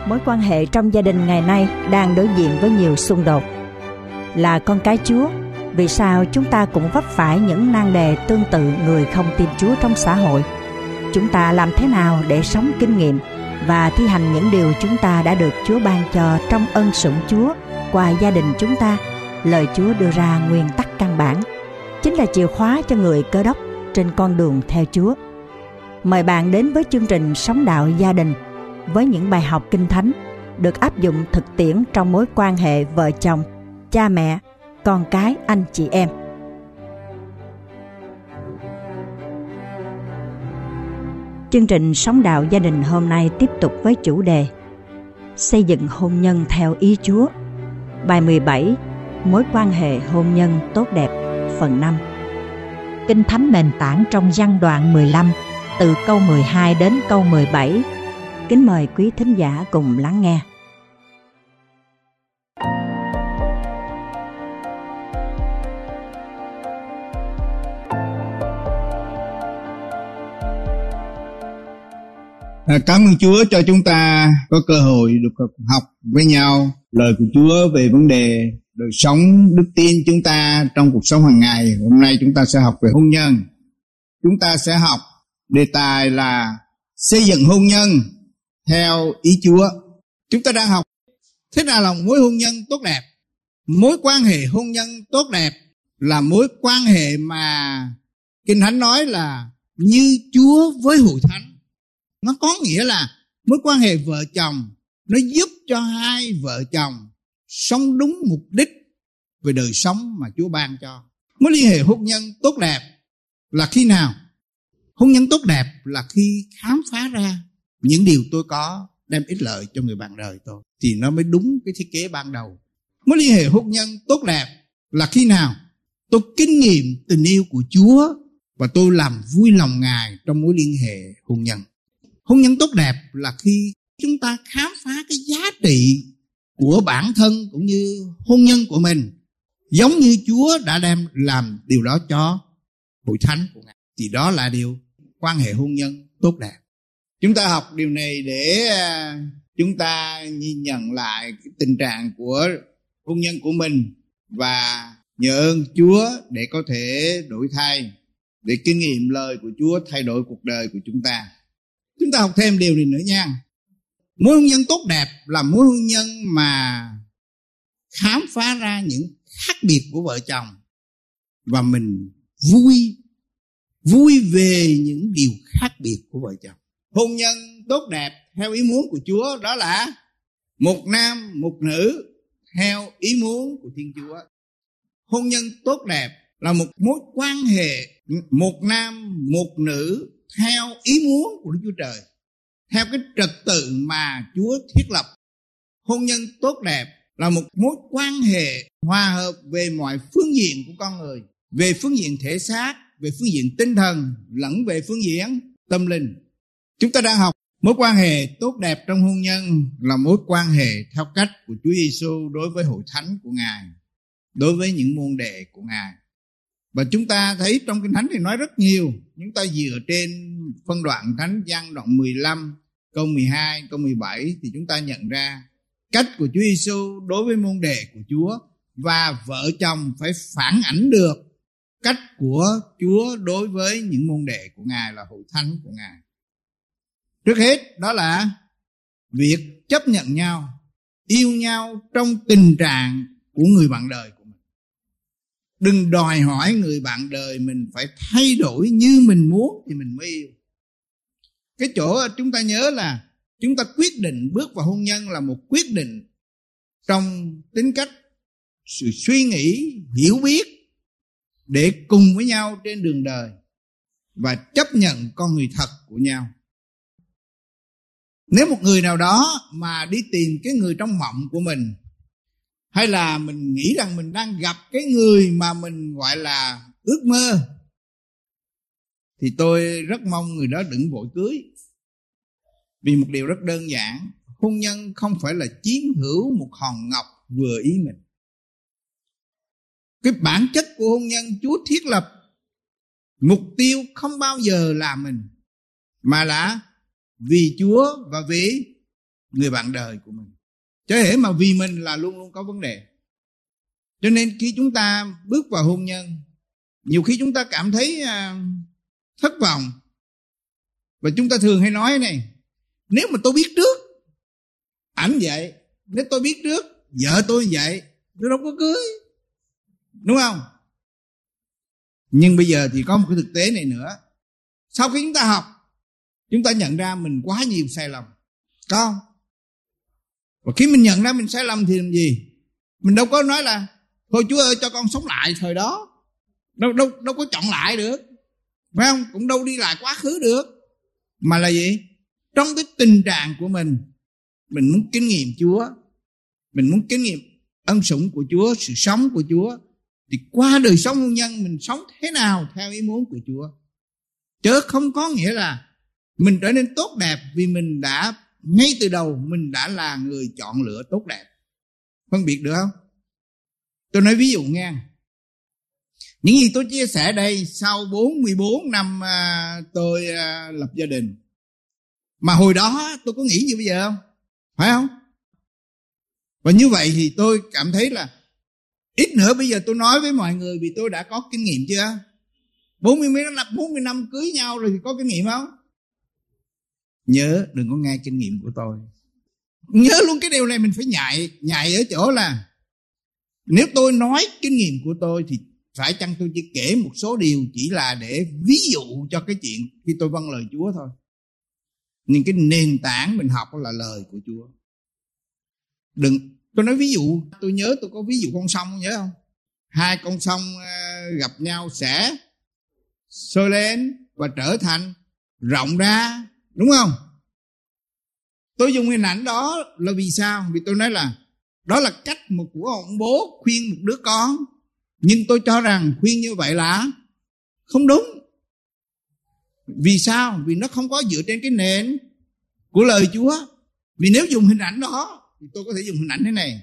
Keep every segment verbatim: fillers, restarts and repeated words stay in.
Mối quan hệ trong gia đình ngày nay đang đối diện với nhiều xung đột. Là con cái Chúa, vì sao chúng ta cũng vấp phải những nan đề tương tự người không tin Chúa trong xã hội? Chúng ta làm thế nào để sống kinh nghiệm và thi hành những điều chúng ta đã được Chúa ban cho trong ân sủng Chúa qua gia đình chúng ta? Lời Chúa đưa ra nguyên tắc căn bản, chính là chìa khóa cho người Cơ Đốc trên con đường theo Chúa. Mời bạn đến với chương trình Sống Đạo Gia Đình với những bài học Kinh Thánh được áp dụng thực tiễn trong mối quan hệ vợ chồng, cha mẹ, con cái, anh chị em. Chương trình Sống Đạo Gia Đình hôm nay tiếp tục với chủ đề Xây dựng hôn nhân theo ý Chúa. Bài mười bảy, mối quan hệ hôn nhân tốt đẹp, phần năm. Kinh Thánh nền tảng trong Giăng đoạn mười lăm, từ câu mười hai đến câu mười bảy. Kính mời quý thính giả cùng lắng nghe. À, cảm ơn Chúa cho chúng ta có cơ hội được học với nhau lời của Chúa về vấn đề đời sống đức tin chúng ta trong cuộc sống hàng ngày. Hôm nay chúng ta sẽ học về hôn nhân. Chúng ta sẽ học đề tài là xây dựng hôn nhân theo ý Chúa. Chúng ta đang học thế nào là mối hôn nhân tốt đẹp. Mối quan hệ hôn nhân tốt đẹp là mối quan hệ mà Kinh Thánh nói là như Chúa với hội thánh. Nó có nghĩa là mối quan hệ vợ chồng, nó giúp cho hai vợ chồng sống đúng mục đích về đời sống mà Chúa ban cho. Mối liên hệ hôn nhân tốt đẹp là khi nào? Hôn nhân tốt đẹp là khi khám phá ra những điều tôi có đem ích lợi cho người bạn đời tôi, thì nó mới đúng cái thiết kế ban đầu. Mối liên hệ hôn nhân tốt đẹp là khi nào? Tôi kinh nghiệm tình yêu của Chúa và tôi làm vui lòng Ngài trong mối liên hệ hôn nhân. Hôn nhân tốt đẹp là khi chúng ta khám phá cái giá trị của bản thân cũng như hôn nhân của mình, giống như Chúa đã đem làm điều đó cho hội thánh của Ngài. Thì đó là điều quan hệ hôn nhân tốt đẹp. Chúng ta học điều này để chúng ta nhìn nhận lại cái tình trạng của hôn nhân của mình và nhờ ơn Chúa để có thể đổi thay, để kinh nghiệm lời của Chúa thay đổi cuộc đời của chúng ta. Chúng ta học thêm điều này nữa nha. Mối hôn nhân tốt đẹp là mối hôn nhân mà khám phá ra những khác biệt của vợ chồng và mình vui, vui về những điều khác biệt của vợ chồng. Hôn nhân tốt đẹp theo ý muốn của Chúa đó là một nam, một nữ theo ý muốn của Thiên Chúa. Hôn nhân tốt đẹp là một mối quan hệ một nam, một nữ theo ý muốn của Đức Chúa Trời, theo cái trật tự mà Chúa thiết lập. Hôn nhân tốt đẹp là một mối quan hệ hòa hợp về mọi phương diện của con người, về phương diện thể xác, về phương diện tinh thần, lẫn về phương diện tâm linh. Chúng ta đang học mối quan hệ tốt đẹp trong hôn nhân là mối quan hệ theo cách của Chúa Giêsu đối với hội thánh của Ngài, đối với những môn đệ của Ngài. Và chúng ta thấy trong Kinh Thánh thì nói rất nhiều. Chúng ta dựa trên phân đoạn Thánh Giăng đoạn mười lăm, câu mười hai, câu mười bảy thì chúng ta nhận ra cách của Chúa Giêsu đối với môn đệ của Chúa, và vợ chồng phải phản ảnh được cách của Chúa đối với những môn đệ của Ngài là hội thánh của Ngài. Trước hết đó là việc chấp nhận nhau, yêu nhau trong tình trạng của người bạn đời của mình. Đừng đòi hỏi người bạn đời mình phải thay đổi như mình muốn thì mình mới yêu. Cái chỗ chúng ta nhớ là chúng ta quyết định bước vào hôn nhân là một quyết định trong tính cách, sự suy nghĩ, hiểu biết để cùng với nhau trên đường đời và chấp nhận con người thật của nhau. Nếu một người nào đó mà đi tìm cái người trong mộng của mình, hay là mình nghĩ rằng mình đang gặp cái người mà mình gọi là ước mơ, thì tôi rất mong người đó đừng vội cưới. Vì một điều rất đơn giản, hôn nhân không phải là chiếm hữu một hòn ngọc vừa ý mình. Cái bản chất của hôn nhân Chúa thiết lập, mục tiêu không bao giờ là mình, mà là vì Chúa và vì người bạn đời của mình. Chớ hễ mà vì mình là luôn luôn có vấn đề. Cho nên khi chúng ta bước vào hôn nhân, nhiều khi chúng ta cảm thấy uh, thất vọng. Và chúng ta thường hay nói này: nếu mà tôi biết trước ảnh vậy, nếu tôi biết trước vợ tôi vậy, tôi đâu có cưới, đúng không? Nhưng bây giờ thì có một cái thực tế này nữa. Sau khi chúng ta học, chúng ta nhận ra mình quá nhiều sai lầm, có không? Và khi mình nhận ra mình sai lầm thì làm gì? Mình đâu có nói là thôi Chúa ơi cho con sống lại thời đó. Đâu, đâu, đâu có chọn lại được, phải không? Cũng đâu đi lại quá khứ được. Mà là gì? Trong cái tình trạng của mình, mình muốn kinh nghiệm Chúa, mình muốn kinh nghiệm ân sủng của Chúa, sự sống của Chúa, thì qua đời sống hôn nhân mình sống thế nào theo ý muốn của Chúa. Chứ không có nghĩa là mình trở nên tốt đẹp vì mình đã ngay từ đầu mình đã là người chọn lựa tốt đẹp. Phân biệt được không? Tôi nói ví dụ nghe. Những gì tôi chia sẻ đây, sau bốn mươi bốn năm à, tôi à, lập gia đình, mà hồi đó tôi có nghĩ như bây giờ không? Phải không? Và như vậy thì tôi cảm thấy là ít nữa bây giờ tôi nói với mọi người vì tôi đã có kinh nghiệm chưa? bốn mươi năm, bốn mươi năm cưới nhau rồi thì có kinh nghiệm không? Nhớ đừng có nghe kinh nghiệm của tôi. Nhớ luôn cái điều này, mình phải nhạy, nhạy ở chỗ là nếu tôi nói kinh nghiệm của tôi thì phải chăng tôi chỉ kể một số điều chỉ là để ví dụ cho cái chuyện khi tôi vâng lời Chúa thôi. Nhưng cái nền tảng mình học là lời của Chúa. Đừng, tôi nói ví dụ, tôi nhớ tôi có ví dụ con sông, nhớ không? Hai con sông gặp nhau sẽ sôi lên và trở thành rộng ra, đúng không? Tôi dùng hình ảnh đó là vì sao? Vì tôi nói là đó là cách một của ông bố khuyên một đứa con. Nhưng tôi cho rằng khuyên như vậy là không đúng. Vì sao? Vì nó không có dựa trên cái nền của lời Chúa. Vì nếu dùng hình ảnh đó thì tôi có thể dùng hình ảnh thế này.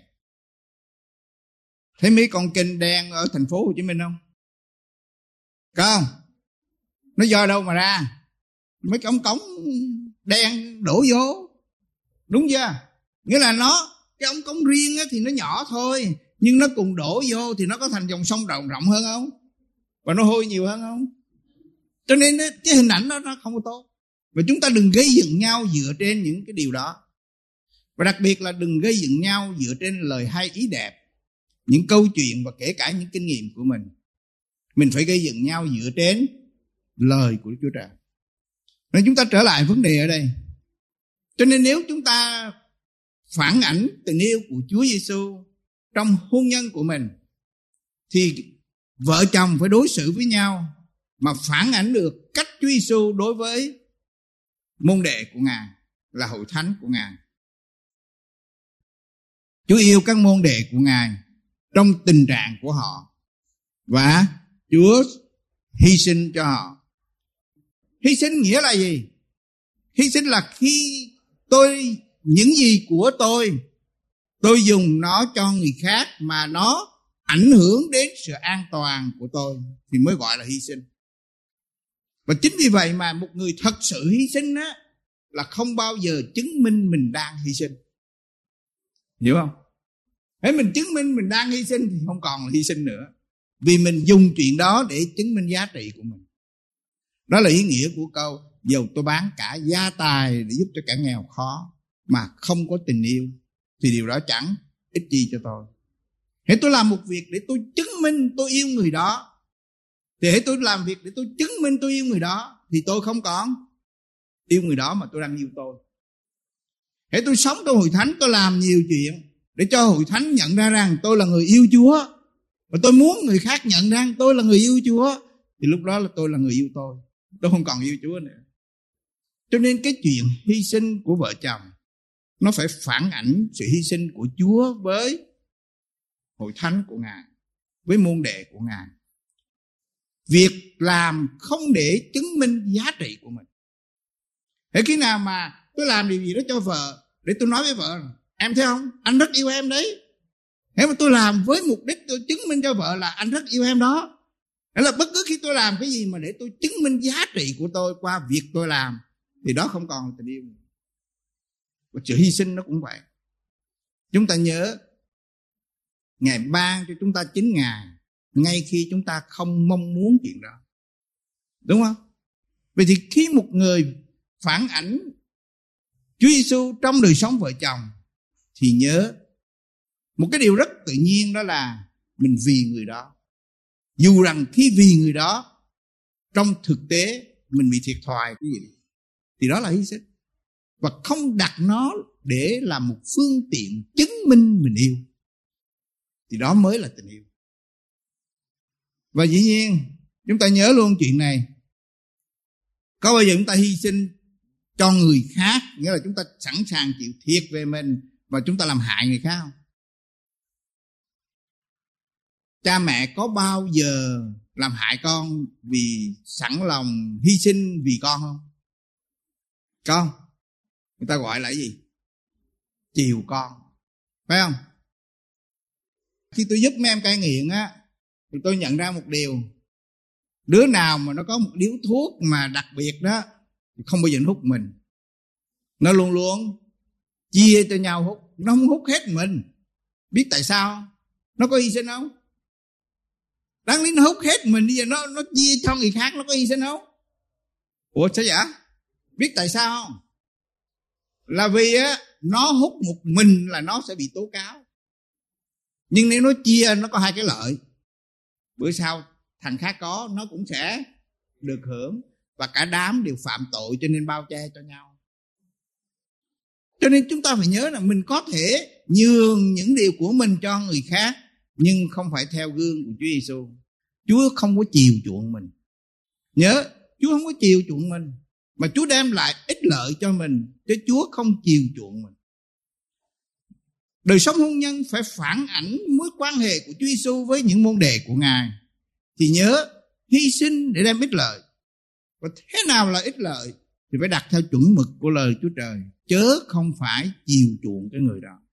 Thấy mấy con kênh đen ở thành phố Hồ Chí Minh không? Có không? Nó do đâu mà ra? Mấy cái ống cống đen đổ vô, đúng chưa? Nghĩa là nó, cái ống cống riêng thì nó nhỏ thôi, nhưng nó cùng đổ vô thì nó có thành dòng sông rộng rộng hơn không? Và nó hôi nhiều hơn không? Cho nên cái hình ảnh đó nó không có tốt. Và chúng ta đừng gây dựng nhau dựa trên những cái điều đó. Và đặc biệt là đừng gây dựng nhau dựa trên lời hay ý đẹp, những câu chuyện và kể cả những kinh nghiệm của mình. Mình phải gây dựng nhau dựa trên lời của Đức Chúa Trời. Nên chúng ta trở lại vấn đề ở đây. Cho nên nếu chúng ta phản ảnh tình yêu của Chúa Giêsu trong hôn nhân của mình, thì vợ chồng phải đối xử với nhau mà phản ảnh được cách Chúa Giêsu đối với môn đệ của Ngài, là hội thánh của Ngài. Chúa yêu các môn đệ của Ngài trong tình trạng của họ, và Chúa hy sinh cho họ. Hy sinh nghĩa là gì? Hy sinh là khi tôi, những gì của tôi, tôi dùng nó cho người khác mà nó ảnh hưởng đến sự an toàn của tôi thì mới gọi là hy sinh. Và chính vì vậy mà một người thật sự hy sinh á, là không bao giờ chứng minh mình đang hy sinh. Hiểu không? Nếu mình chứng minh mình đang hy sinh thì không còn là hy sinh nữa. Vì mình dùng chuyện đó để chứng minh giá trị của mình. Đó là ý nghĩa của câu: dầu tôi bán cả gia tài để giúp cho kẻ nghèo khó, mà không có tình yêu thì điều đó chẳng ích chi cho tôi. Hãy tôi làm một việc để tôi chứng minh tôi yêu người đó, thì hãy tôi làm việc để tôi chứng minh tôi yêu người đó, thì tôi không còn yêu người đó mà tôi đang yêu tôi. Hãy tôi sống trong hội thánh, tôi làm nhiều chuyện để cho hội thánh nhận ra rằng tôi là người yêu Chúa, và tôi muốn người khác nhận ra tôi là người yêu Chúa, thì lúc đó là tôi là người yêu tôi. Tôi không còn yêu Chúa nữa. Cho nên cái chuyện hy sinh của vợ chồng nó phải phản ảnh sự hy sinh của Chúa với hội thánh của Ngài, với môn đệ của Ngài. Việc làm không để chứng minh giá trị của mình. Thế khi nào mà tôi làm điều gì đó cho vợ, để tôi nói với vợ: em thấy không, anh rất yêu em đấy. Thế mà tôi làm với mục đích tôi chứng minh cho vợ là anh rất yêu em đó. Thế là bất cứ khi tôi làm cái gì mà để tôi chứng minh giá trị của tôi qua việc tôi làm, thì đó không còn là tình yêu. Và sự hy sinh nó cũng vậy. Chúng ta nhớ Ngài ban cho chúng ta chính Ngài ngay khi chúng ta không mong muốn chuyện đó, đúng không? Vậy thì khi một người phản ảnh Chúa Giêsu trong đời sống vợ chồng thì nhớ một cái điều rất tự nhiên, đó là mình vì người đó. Dù rằng khi vì người đó trong thực tế mình bị thiệt thòi cái gì thì đó là hy sinh, và không đặt nó để làm một phương tiện chứng minh mình yêu, thì đó mới là tình yêu. Và dĩ nhiên chúng ta nhớ luôn chuyện này, có bao giờ chúng ta hy sinh cho người khác, nghĩa là chúng ta sẵn sàng chịu thiệt về mình và chúng ta làm hại người khác không? Cha mẹ có bao giờ làm hại con vì sẵn lòng hy sinh vì con không? Con, người ta gọi là cái gì? Chiều con, phải không? Khi tôi giúp mấy em cai nghiện á, thì tôi nhận ra một điều, đứa nào mà nó có một điếu thuốc mà đặc biệt đó thì không bao giờ nó hút mình. Nó luôn luôn chia cho nhau hút, nó không hút hết mình. Biết tại sao? Nó có hy sinh không? Đáng lý nó hút hết mình, bây giờ nó, nó chia cho người khác, nó có hy sinh không? Ủa sao vậy? Biết tại sao không? Là vì á, nó hút một mình là nó sẽ bị tố cáo. Nhưng nếu nó chia, nó có hai cái lợi. Bữa sau thằng khác có, nó cũng sẽ được hưởng. Và cả đám đều phạm tội, cho nên bao che cho nhau. Cho nên chúng ta phải nhớ là mình có thể nhường những điều của mình cho người khác, nhưng không phải theo gương của Chúa Giêsu. Chúa không có chiều chuộng mình. Nhớ, Chúa không có chiều chuộng mình, mà Chúa đem lại ích lợi cho mình, chứ Chúa không chiều chuộng mình. Đời sống hôn nhân phải phản ảnh mối quan hệ của Chúa Giêsu với những môn đề của Ngài. Thì nhớ, hy sinh để đem ích lợi. Và thế nào là ích lợi thì phải đặt theo chuẩn mực của lời Chúa Trời, chớ không phải chiều chuộng cái người đó.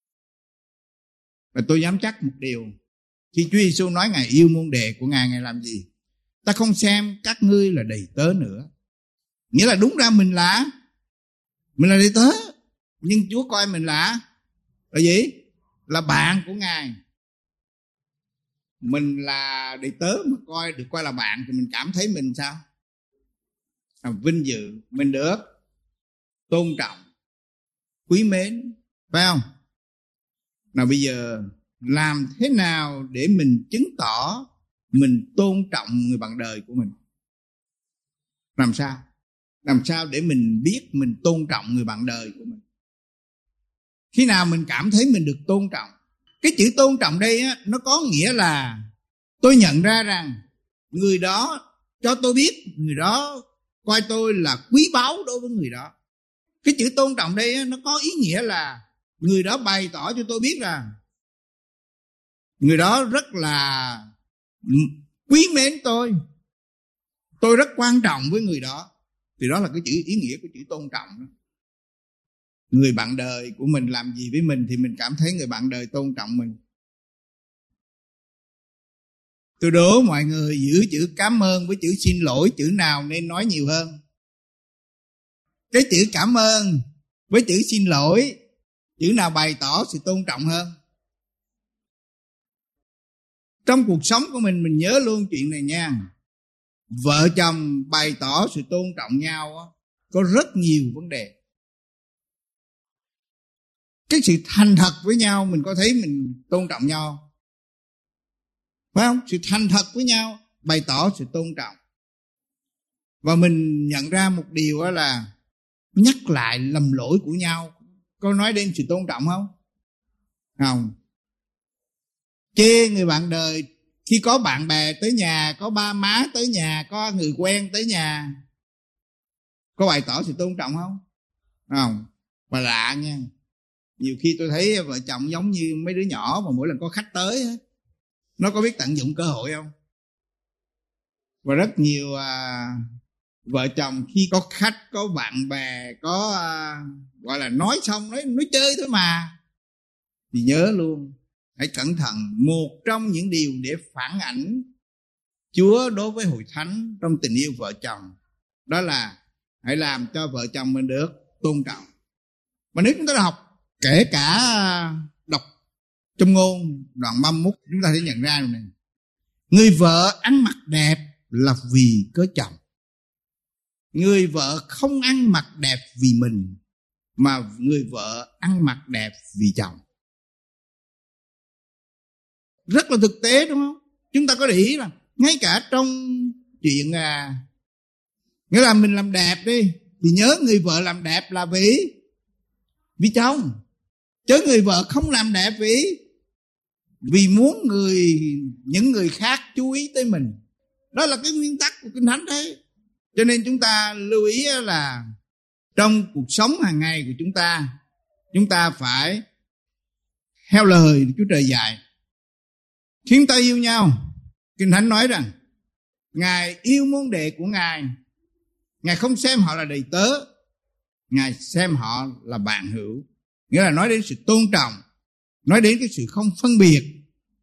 Và tôi dám chắc một điều, khi Chúa Giêsu nói Ngài yêu môn đệ của Ngài, Ngài làm gì? Ta không xem các ngươi là đầy tớ nữa. Nghĩa là đúng ra mình là Mình là đầy tớ, nhưng Chúa coi mình là Là gì? Là bạn của Ngài. Mình là đầy tớ mà coi được coi là bạn thì mình cảm thấy mình sao? À, vinh dự, mình được tôn trọng, quý mến, phải không? Nào bây giờ làm thế nào để mình chứng tỏ mình tôn trọng người bạn đời của mình? Làm sao? Làm sao để mình biết mình tôn trọng người bạn đời của mình? Khi nào mình cảm thấy mình được tôn trọng? Cái chữ tôn trọng đây á, nó có nghĩa là tôi nhận ra rằng người đó cho tôi biết, người đó coi tôi là quý báu đối với người đó. Cái chữ tôn trọng đây á, nó có ý nghĩa là người đó bày tỏ cho tôi biết rằng người đó rất là quý mến tôi, tôi rất quan trọng với người đó. Thì đó là cái chữ ý nghĩa của chữ tôn trọng đó. Người bạn đời của mình làm gì với mình thì mình cảm thấy người bạn đời tôn trọng mình. Tôi đố mọi người giữ chữ cảm ơn với chữ xin lỗi, chữ nào nên nói nhiều hơn? Cái chữ cảm ơn với chữ xin lỗi, chữ nào bày tỏ sự tôn trọng hơn? Trong cuộc sống của mình, mình nhớ luôn chuyện này nha. Vợ chồng bày tỏ sự tôn trọng nhau có rất nhiều vấn đề. Cái sự thành thật với nhau, mình có thấy mình tôn trọng nhau, phải không? Sự thành thật với nhau bày tỏ sự tôn trọng. Và mình nhận ra một điều đó là nhắc lại lầm lỗi của nhau có nói đến sự tôn trọng không? Không. Chê người bạn đời khi có bạn bè tới nhà, có ba má tới nhà, có người quen tới nhà, có bày tỏ sự tôn trọng không? Không. Và lạ nha, nhiều khi tôi thấy vợ chồng giống như mấy đứa nhỏ mà mỗi lần có khách tới, nó có biết tận dụng cơ hội không? Và rất nhiều à, vợ chồng khi có khách, có bạn bè, có à, gọi là nói xong nói, nói chơi thôi mà, thì nhớ luôn, hãy cẩn thận. Một trong những điều để phản ảnh Chúa đối với hội thánh trong tình yêu vợ chồng, đó là hãy làm cho vợ chồng mình được tôn trọng. Mà nếu chúng ta học, kể cả đọc Châm Ngôn đoạn ba mươi mốt, chúng ta sẽ nhận ra điều này. Người vợ ăn mặc đẹp là vì cớ chồng. Người vợ không ăn mặc đẹp vì mình, mà người vợ ăn mặc đẹp vì chồng. Rất là thực tế đúng không? Chúng ta có để ý là ngay cả trong chuyện à, nghĩa là mình làm đẹp đi, thì nhớ người vợ làm đẹp là vì vì chồng, chứ người vợ không làm đẹp vì vì muốn người những người khác chú ý tới mình. Đó là cái nguyên tắc của Kinh Thánh đấy. Cho nên chúng ta lưu ý là trong cuộc sống hàng ngày của chúng ta, chúng ta phải theo lời Chúa Trời dạy. Khi chúng ta yêu nhau, Kinh Thánh nói rằng Ngài yêu môn đệ của Ngài. Ngài không xem họ là đầy tớ, Ngài xem họ là bạn hữu. Nghĩa là nói đến sự tôn trọng, nói đến cái sự không phân biệt.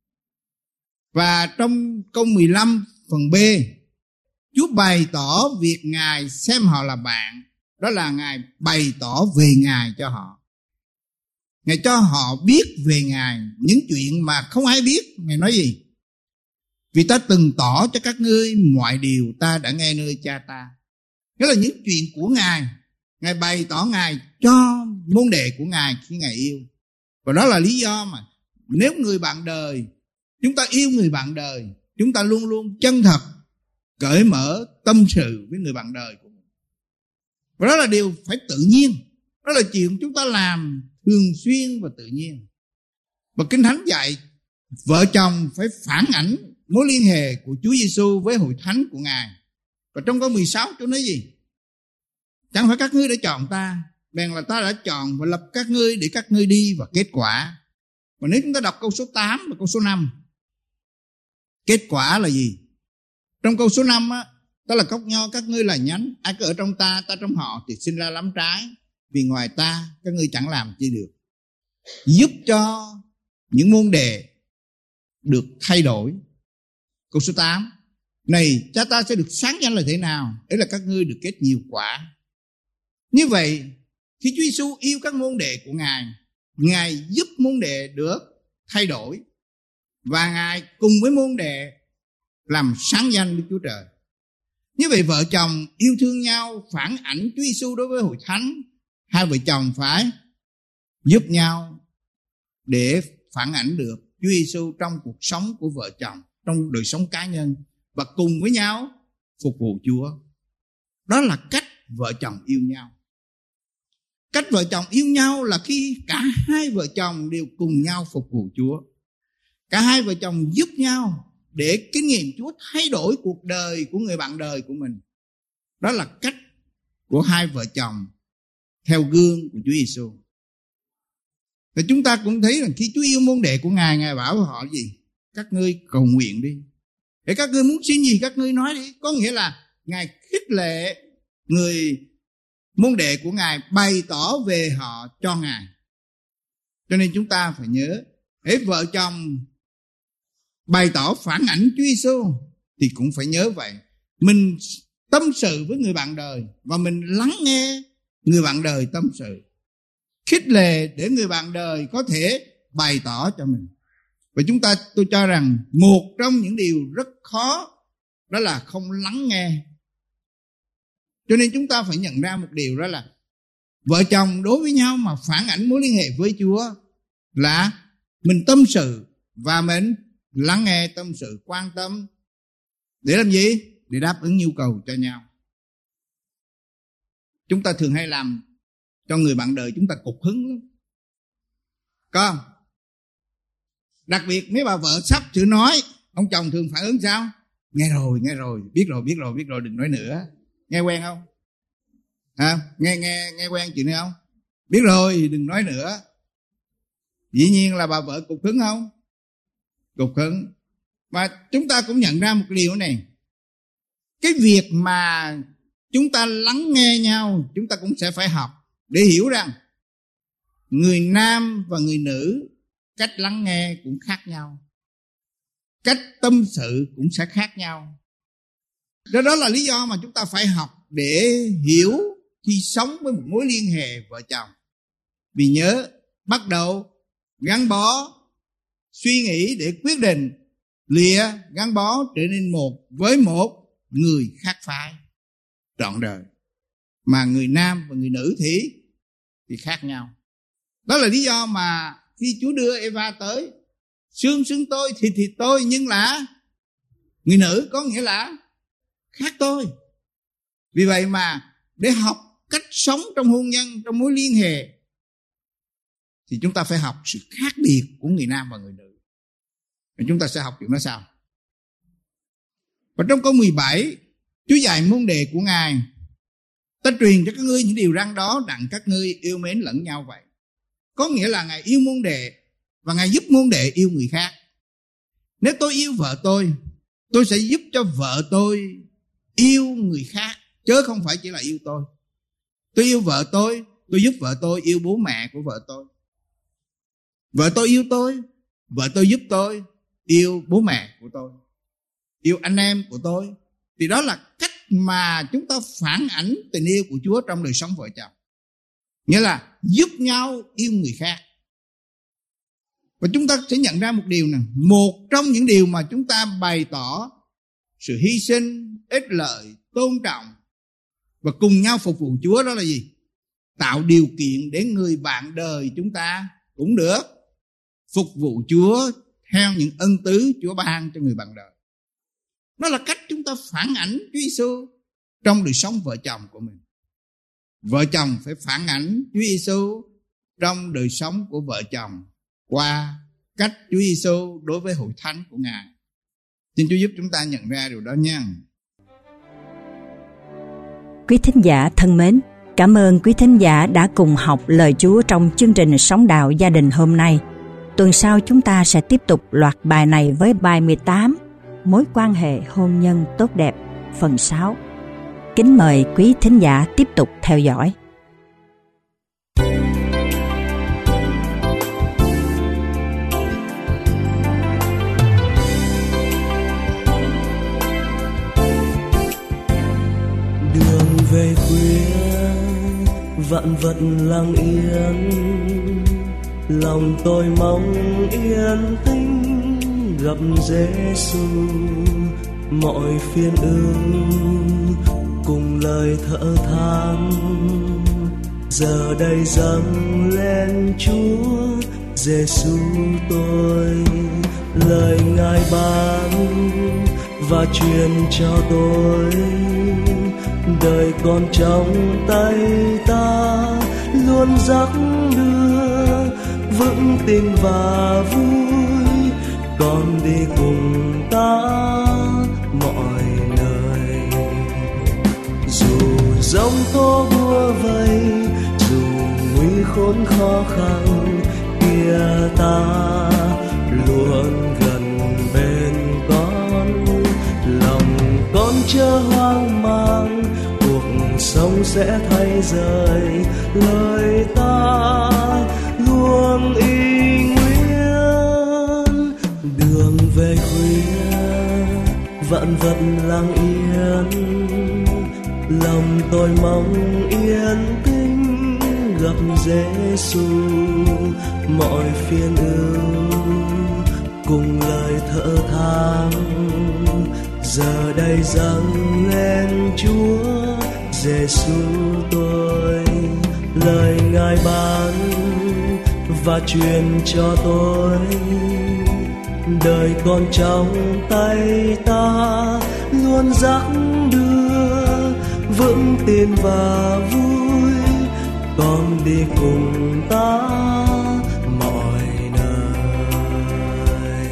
Và trong câu mười lăm phần B, Chúa bày tỏ việc Ngài xem họ là bạn. Đó là Ngài bày tỏ về Ngài cho họ. Ngài cho họ biết về Ngài những chuyện mà không ai biết. Ngài nói gì? Vì ta từng tỏ cho các ngươi mọi điều ta đã nghe nơi cha ta. Đó là những chuyện của Ngài. Ngài bày tỏ Ngài cho môn đệ của Ngài khi Ngài yêu. Và đó là lý do mà nếu người bạn đời, chúng ta yêu người bạn đời, chúng ta luôn luôn chân thật, cởi mở, tâm sự với người bạn đời của mình. Và đó là điều phải tự nhiên. Đó là chuyện chúng ta làm thường xuyên và tự nhiên. Và Kinh Thánh dạy vợ chồng phải phản ảnh mối liên hệ của Chúa Giêsu với hội thánh của Ngài. Và trong câu mười sáu Chúa nói gì? Chẳng phải các ngươi đã chọn ta, bèn là ta đã chọn và lập các ngươi để các ngươi đi và kết quả. Và nếu chúng ta đọc câu số tám và câu số năm, kết quả là gì? Trong câu số năm á, đó là cốc nho, các ngươi là nhánh, ai cứ ở trong ta, ta trong họ thì sinh ra lắm trái, vì ngoài ta các ngươi chẳng làm chi được. Giúp cho những môn đề được thay đổi. Câu số tám, này cha ta sẽ được sáng danh là thế nào? Đấy là các ngươi được kết nhiều quả. Như vậy, khi Chúa Giêsu yêu các môn đệ của Ngài, Ngài giúp môn đệ được thay đổi, và Ngài cùng với môn đệ làm sáng danh Đức Chúa Trời. Như vậy vợ chồng yêu thương nhau, phản ảnh Chúa Giêsu đối với hội thánh. Hai vợ chồng phải giúp nhau để phản ảnh được Chúa Giêsu trong cuộc sống của vợ chồng, trong đời sống cá nhân, và cùng với nhau phục vụ Chúa. Đó là cách vợ chồng yêu nhau. Cách vợ chồng yêu nhau là khi cả hai vợ chồng đều cùng nhau phục vụ Chúa. Cả hai vợ chồng giúp nhau để kinh nghiệm Chúa thay đổi cuộc đời của người bạn đời của mình. Đó là cách của hai vợ chồng theo gương của Chúa Giêsu. Và chúng ta cũng thấy rằng khi Chúa yêu môn đệ của Ngài, Ngài bảo họ gì? Các ngươi cầu nguyện đi. Để các ngươi muốn xin gì các ngươi nói đi. Có nghĩa là Ngài khích lệ người môn đệ của Ngài bày tỏ về họ cho Ngài. Cho nên chúng ta phải nhớ, hễ vợ chồng bày tỏ phản ảnh Chúa Giêsu thì cũng phải nhớ vậy. Mình tâm sự với người bạn đời và mình lắng nghe người bạn đời tâm sự, khích lệ để người bạn đời có thể bày tỏ cho mình. Và chúng ta, tôi cho rằng một trong những điều rất khó đó là không lắng nghe. Cho nên chúng ta phải nhận ra một điều, đó là vợ chồng đối với nhau mà phản ảnh mối liên hệ với Chúa là mình tâm sự và mình lắng nghe tâm sự, quan tâm. Để làm gì? Để đáp ứng nhu cầu cho nhau. Chúng ta thường hay làm cho người bạn đời chúng ta cục hứng lắm. Có không? Đặc biệt mấy bà vợ sắp chữ nói, ông chồng thường phản ứng sao? Nghe rồi, nghe rồi, biết rồi, biết rồi, biết rồi, đừng nói nữa. Nghe quen không? À, nghe nghe nghe quen chuyện này không? Biết rồi, đừng nói nữa. Dĩ nhiên là bà vợ cục hứng không? Cục hứng. Và chúng ta cũng nhận ra một điều này. Cái việc mà chúng ta lắng nghe nhau, chúng ta cũng sẽ phải học để hiểu rằng người nam và người nữ cách lắng nghe cũng khác nhau, cách tâm sự cũng sẽ khác nhau. Đó, đó là lý do mà chúng ta phải học để hiểu khi sống với một mối liên hệ vợ chồng. Vì nhớ, bắt đầu gắn bó, suy nghĩ để quyết định, lìa gắn bó trở nên một với một người khác phái trọn đời. Mà người nam và người nữ thì thì khác nhau. Đó là lý do mà khi Chúa đưa Eva tới, xương xương tôi, thịt thịt tôi, nhưng là người nữ có nghĩa là khác tôi. Vì vậy mà để học cách sống trong hôn nhân, trong mối liên hệ, thì chúng ta phải học sự khác biệt của người nam và người nữ. Và chúng ta sẽ học chuyện đó sau. Và trong câu mười bảy, Chúa dạy môn đệ của Ngài: ta truyền cho các ngươi những điều răn đó, đặng các ngươi yêu mến lẫn nhau vậy. Có nghĩa là Ngài yêu môn đệ và Ngài giúp môn đệ yêu người khác. Nếu tôi yêu vợ tôi, tôi sẽ giúp cho vợ tôi yêu người khác, chứ không phải chỉ là yêu tôi. Tôi yêu vợ tôi, tôi giúp vợ tôi yêu bố mẹ của vợ tôi. Vợ tôi yêu tôi, vợ tôi giúp tôi yêu bố mẹ của tôi, yêu anh em của tôi. Thì đó là cách mà chúng ta phản ảnh tình yêu của Chúa trong đời sống vợ chồng. Nghĩa là giúp nhau yêu người khác. Và chúng ta sẽ nhận ra một điều này, một trong những điều mà chúng ta bày tỏ sự hy sinh, ích lợi, tôn trọng và cùng nhau phục vụ Chúa, đó là gì? Tạo điều kiện để người bạn đời chúng ta cũng được phục vụ Chúa theo những ân tứ Chúa ban cho người bạn đời. Đó là cách chúng ta phản ảnh Chúa Giêsu trong đời sống vợ chồng của mình. Vợ chồng phải phản ảnh Chúa Giêsu trong đời sống của vợ chồng qua cách Chúa Giêsu đối với hội thánh của Ngài. Xin Chúa giúp chúng ta nhận ra điều đó nha. Quý thính giả thân mến, cảm ơn quý thính giả đã cùng học lời Chúa trong chương trình Sống Đạo Gia Đình hôm nay. Tuần sau chúng ta sẽ tiếp tục loạt bài này với bài mười tám, Mối quan hệ hôn nhân tốt đẹp, phần sáu. Kính mời quý thính giả tiếp tục theo dõi. Đường về khuya vạn vật lặng yên, lòng tôi mong yên tĩnh gặp Giêsu. Mọi phiền ưu cùng lời thở than giờ đây dâng lên Chúa Giêsu tôi. Lời Ngài ban và truyền cho tôi, đời còn trong tay ta luôn dắt đưa vững tin và vui, con đi cùng ta mọi nơi. Dù giông tố bủa vây, dù nguy khốn khó khăn, kia ta luôn gần bên con. Lòng con chớ hoang mang, cuộc sống sẽ thay rời, lời ta luôn y nguyên. Đường về khuya vạn vật lặng yên, lòng tôi mong yên tĩnh gặp Giêsu. Mọi phiền ưu cùng lời thở than giờ đây dâng lên Chúa Giêsu tôi. Lời Ngài ban và truyền cho tôi, đời còn trong tay ta luôn dắt đưa vững tin và vui, con đi cùng ta mọi nơi.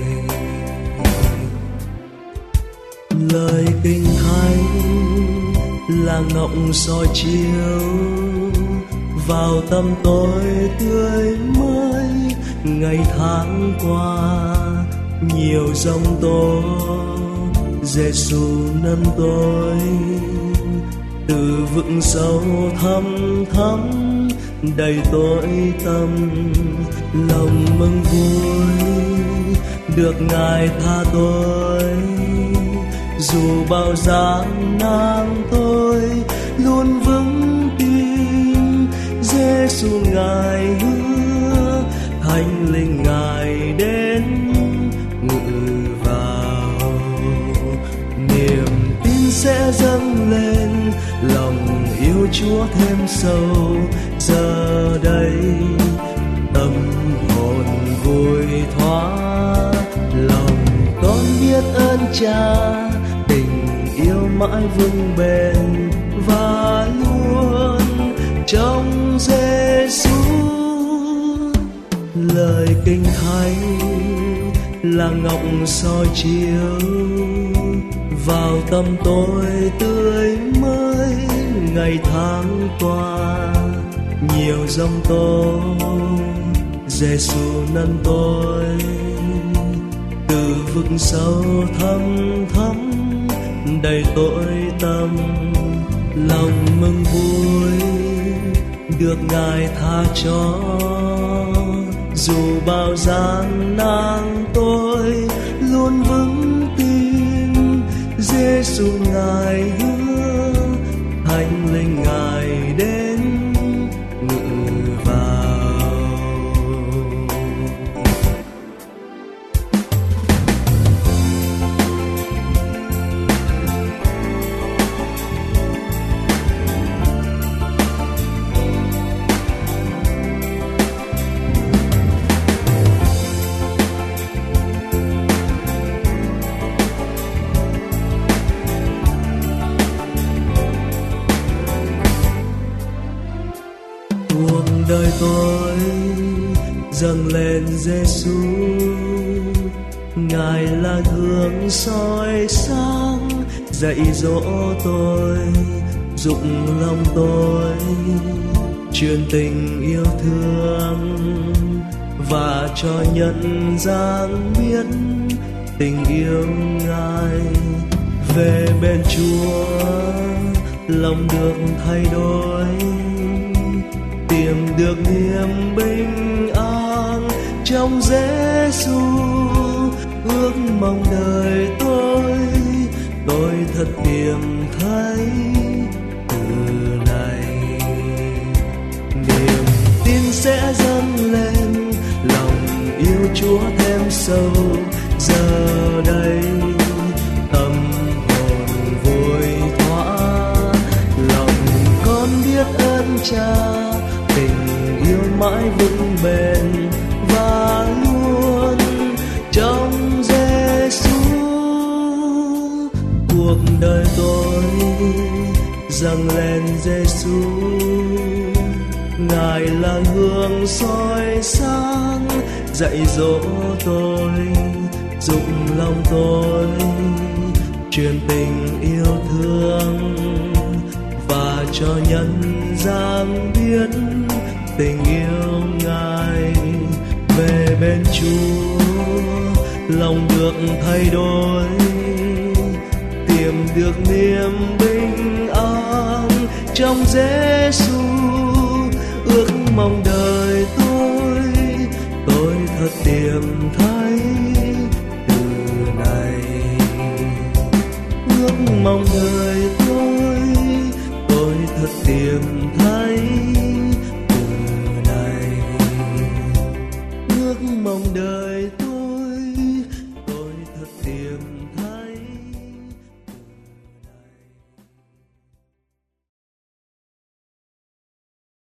Lời kinh thánh là ngọng soi chiếu vào tâm tôi tươi mới. Ngày tháng qua nhiều giông tố, Giêsu nâng tôi từ vực sâu thăm thắm đầy tối tâm. Lòng mừng vui được Ngài tha tôi, dù bao gian nan tôi luôn vững tin Giêsu Giêsu Ngài hứa Thánh Linh Ngài đến ngự vào, niềm tin sẽ dâng lên, lòng yêu Chúa thêm sâu. Giờ đây tâm hồn vui thoát, lòng con biết ơn Cha, tình yêu mãi vững bền và luôn trong Giêsu. Lời Kinh Thánh là ngọc soi chiếu vào tâm tôi tươi mới. Ngày tháng qua nhiều giông tố, Giêsu nâng tôi từ vực sâu thâm thẳm đầy tội tâm. Lòng mừng vui được Ngài tha cho, dù bao gian nan tôi luôn vững tin. Giêsu Ngài hứa Thánh Linh Ngài đến ngự vào. Đời tôi dâng lên Giêsu, Ngài là gương soi sáng dạy dỗ tôi, dục lòng tôi truyền tình yêu thương và cho nhân gian biết tình yêu Ngài. Về bên Chúa lòng được thay đổi, tìm được niềm bình an trong Giêsu. Ước mong đời tôi, tôi thật tìm thấy từ này. Niềm tin sẽ dâng lên, lòng yêu Chúa thêm sâu. Giờ đây tâm hồn vui thoát, lòng con biết ơn Cha, tình yêu mãi vững bền và luôn trong Giêsu. Cuộc đời tôi dâng lên Giêsu, Ngài là gương soi sáng dạy dỗ tôi, dục lòng tôi truyền tình yêu thương và cho nhân gian biết tình yêu Ngài. Về bên Chúa lòng được thay đổi, tìm được niềm bình an trong Giêsu. Ước mong đời tôi, tôi thật tìm thấy